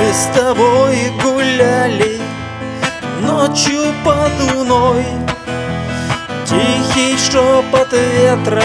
Мы с тобой гуляли ночью под луной. Тихий шепот ветра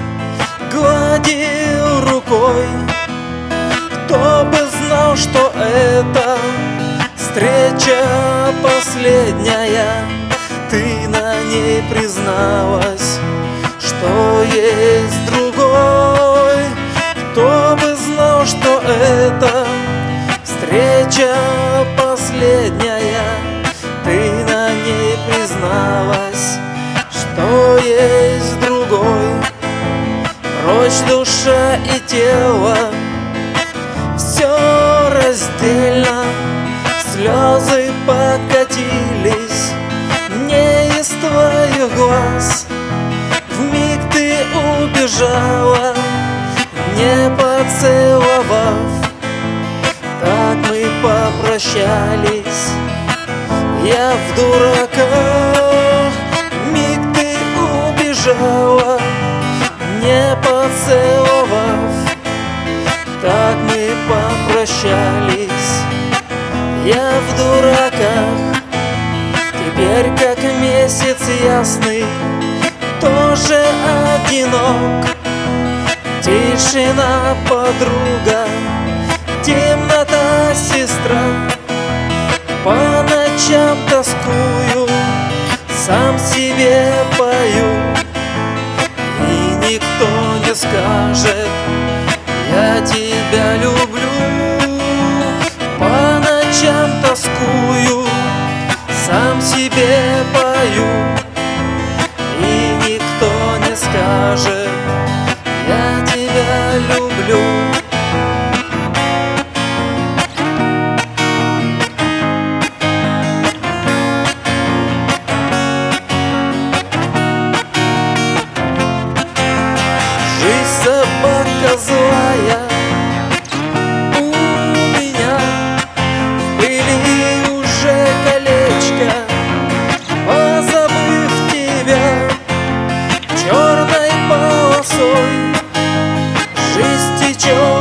гладил рукой. Кто бы знал, что это встреча последняя, ты на ней призналась, что есть другой. Кто бы знал, что это встреча последняя, ты на ней призналась, что есть другой. Прочь душа и тело, все раздельно, слезы покатились не из твоих глаз. Вмиг ты убежала, не поцеловав. Так мы попрощались, я в дураках. Миг ты убежала, не поцеловав. Так мы попрощались, я в дураках. Теперь как месяц ясный, тоже одинок. Тишина, подруга, темнота, сестра. По ночам тоскую, сам себе пою, и никто не скажет: я тебя люблю. По ночам тоскую, сам себе пою, и никто не скажет: я тебя люблю. Жизнь собака злая у меня, в пыли уже колечко, позабыв тебя черной полосой. Жизнь течет